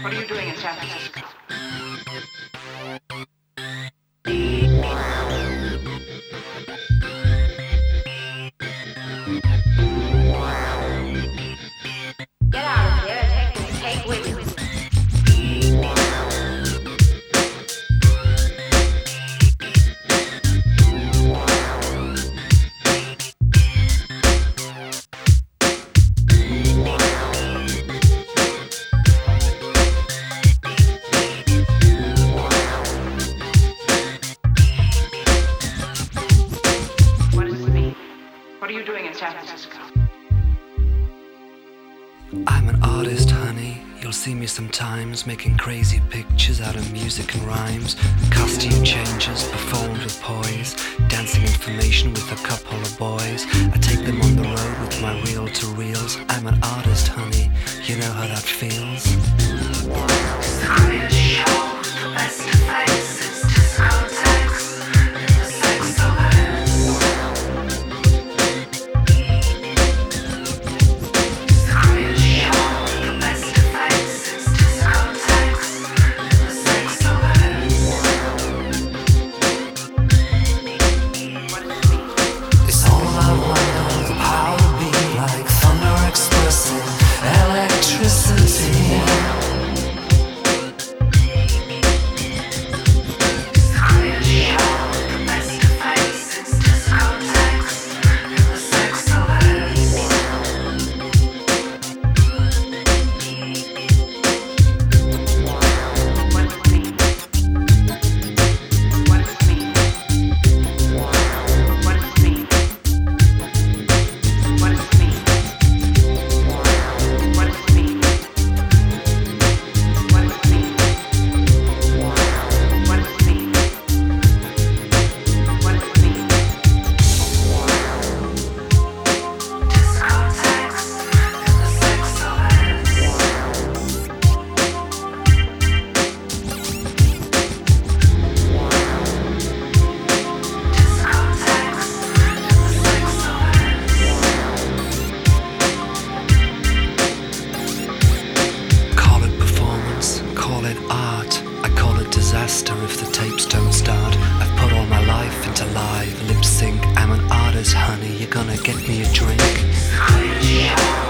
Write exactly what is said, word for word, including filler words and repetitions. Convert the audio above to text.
What are you doing in San Francisco? Get out of there and take this cake with you. What does it mean? What are you doing in San Francisco? I'm an artist, honey. You'll see me sometimes making crazy pictures out of music and rhymes. Costume changes, performed with poise. Dancing information with a couple of boys. I take them on the road with my reel-to-reels. I'm an artist, honey. You know how that feels. Greatest shows, the best of faces, discotheques, in the sex of if the tapes don't start. I've put all my life into live lip sync. I'm an artist, honey, you're gonna get me a drink.